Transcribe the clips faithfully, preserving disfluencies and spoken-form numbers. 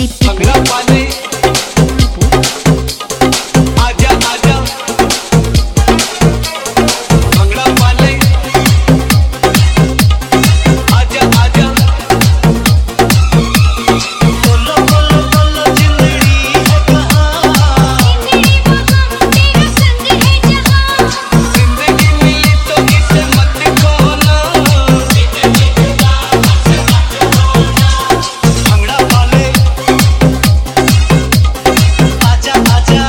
भंगड़ा वाले आजा आजा भंगड़ा वाले आजा आजा बोलो बोलो बोलो जिंदड़ी है कहाँ तेरा संग है जहाँ जिंदगी मिली तो इसे मत खोना भंगड़ा वाले आजा आजा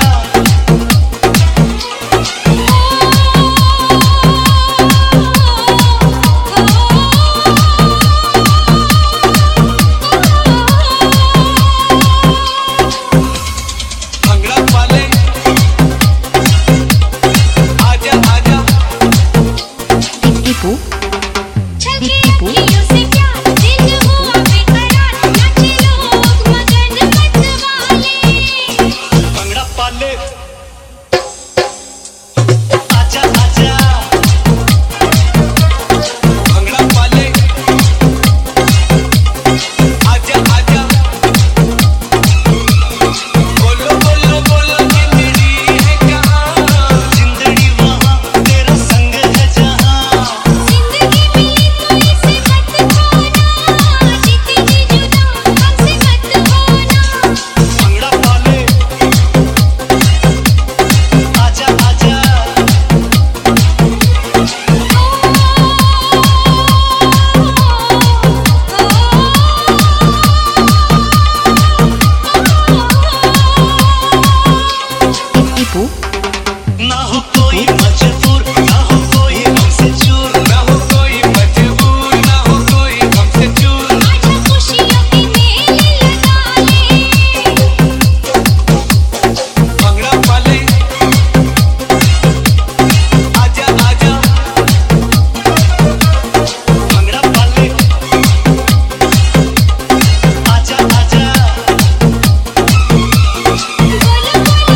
भंगड़ा वाले आजा आजा टिप्पू छलके अखियों से प्यार दिल हुआ बेकरार नाचे लोग मगन मत वाले भंगड़ा वाले आजा आजा भंगड़ा वाले आजा आजा बोलो बोलो बोलो जिंदड़ी है कहाँ जिंदड़ी वहाँ तेरा संग है जहाँ जिंदगी मिली तो इसे मत खोना जीती जी जुदा हमसे मत होना भंगड़ा वाले आजा आजा टिप्पू ना हो कोई मजबूर ना हो कोई हमसे चूर ना हो कोई मजबूर ना हो कोई हमसे चूर आजा खुशियों के मेले लगा ले भंगड़ा वाले आजा आजा भंगड़ा वाले आजा आजा बोलो बोलो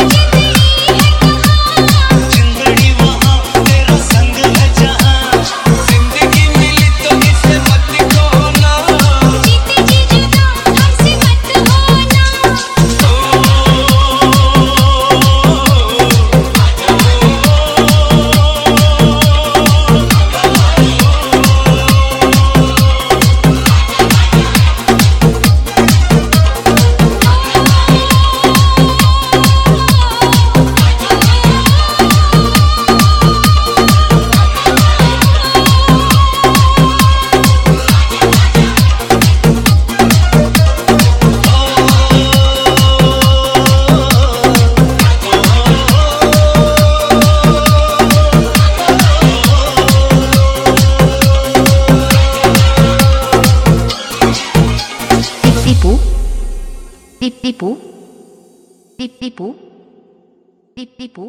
बोलो जिंदड़ी है कहाँ जिंदड़ी वहाँ तेरा संग है जहाँ जिंदगी मिली तो इसे मत खोना जीती जी जुदा हमसे मत होना टिप्पू टिप्पू टिप्पू टिप्पू